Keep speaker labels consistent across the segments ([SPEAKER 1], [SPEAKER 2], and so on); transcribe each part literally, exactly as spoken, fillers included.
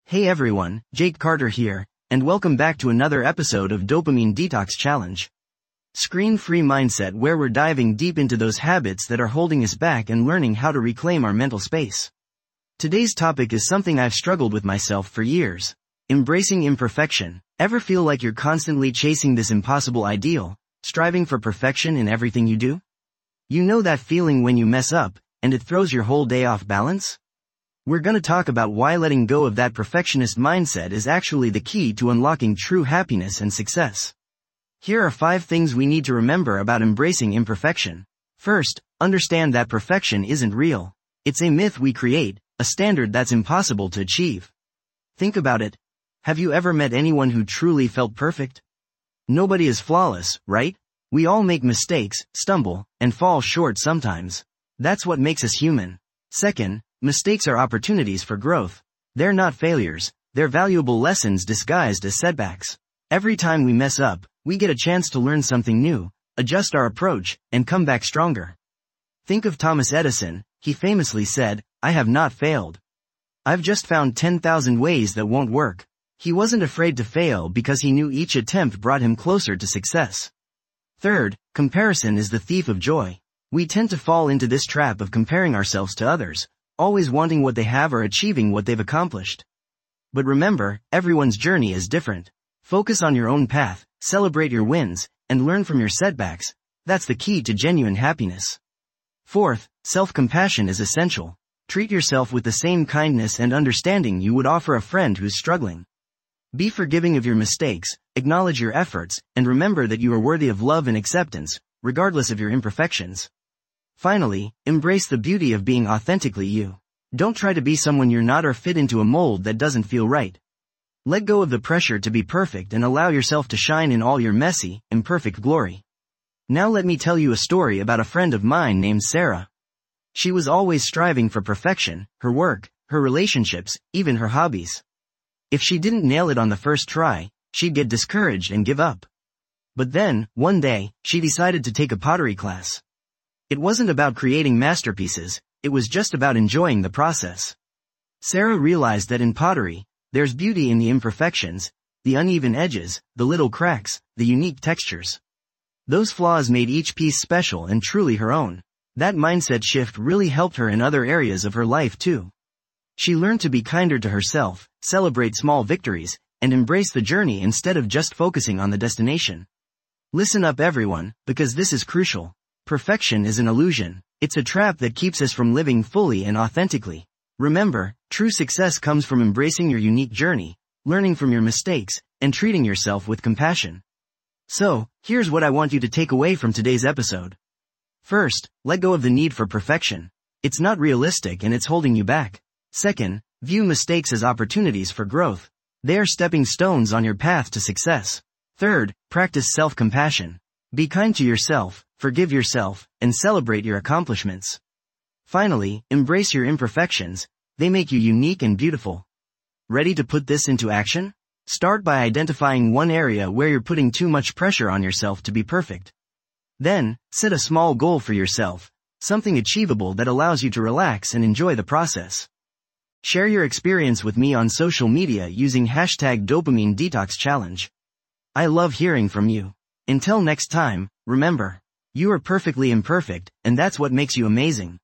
[SPEAKER 1] Hey everyone, Jake Carter here, and welcome back to another episode of Dopamine Detox Challenge. Screen-free mindset, where we're diving deep into those habits that are holding us back and learning how to reclaim our mental space. Today's topic is something I've struggled with myself for years. Embracing imperfection. Ever feel like you're constantly chasing this impossible ideal, striving for perfection in everything you do? You know that feeling when you mess up, and it throws your whole day off balance? We're gonna talk about why letting go of that perfectionist mindset is actually the key to unlocking true happiness and success. Here are five things we need to remember about embracing imperfection. First, understand that perfection isn't real. It's a myth we create, a standard that's impossible to achieve. Think about it. Have you ever met anyone who truly felt perfect? Nobody is flawless, right? We all make mistakes, stumble, and fall short sometimes. That's what makes us human. Second, mistakes are opportunities for growth. They're not failures, they're valuable lessons disguised as setbacks. Every time we mess up, we get a chance to learn something new, adjust our approach, and come back stronger. Think of Thomas Edison. He famously said, "I have not failed. I've just found ten thousand ways that won't work." He wasn't afraid to fail because he knew each attempt brought him closer to success. Third, comparison is the thief of joy. We tend to fall into this trap of comparing ourselves to others, always wanting what they have or achieving what they've accomplished. But remember, everyone's journey is different. Focus on your own path, celebrate your wins, and learn from your setbacks. That's the key to genuine happiness. Fourth, self-compassion is essential. Treat yourself with the same kindness and understanding you would offer a friend who's struggling. Be forgiving of your mistakes, acknowledge your efforts, and remember that you are worthy of love and acceptance, regardless of your imperfections. Finally, embrace the beauty of being authentically you. Don't try to be someone you're not or fit into a mold that doesn't feel right. Let go of the pressure to be perfect and allow yourself to shine in all your messy, imperfect glory. Now let me tell you a story about a friend of mine named Sarah. She was always striving for perfection, her work, her relationships, even her hobbies. If she didn't nail it on the first try, she'd get discouraged and give up. But then, one day, she decided to take a pottery class. It wasn't about creating masterpieces, it was just about enjoying the process. Sarah realized that in pottery, there's beauty in the imperfections, the uneven edges, the little cracks, the unique textures. Those flaws made each piece special and truly her own. That mindset shift really helped her in other areas of her life too. She learned to be kinder to herself, celebrate small victories, and embrace the journey instead of just focusing on the destination. Listen up everyone, because this is crucial. Perfection is an illusion. It's a trap that keeps us from living fully and authentically. Remember, true success comes from embracing your unique journey, learning from your mistakes, and treating yourself with compassion. So, here's what I want you to take away from today's episode. First, let go of the need for perfection. It's not realistic and it's holding you back. Second, view mistakes as opportunities for growth. They are stepping stones on your path to success. Third, practice self-compassion. Be kind to yourself, forgive yourself, and celebrate your accomplishments. Finally, embrace your imperfections. They make you unique and beautiful. Ready to put this into action? Start by identifying one area where you're putting too much pressure on yourself to be perfect. Then, set a small goal for yourself, something achievable that allows you to relax and enjoy the process. Share your experience with me on social media using hashtag Dopamine Detox Challenge. I love hearing from you. Until next time, remember, you are perfectly imperfect, and that's what makes you amazing.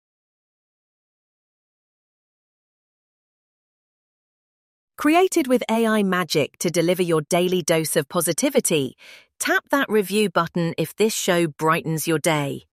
[SPEAKER 2] Created with A I magic to deliver your daily dose of positivity, tap that review button if this show brightens your day.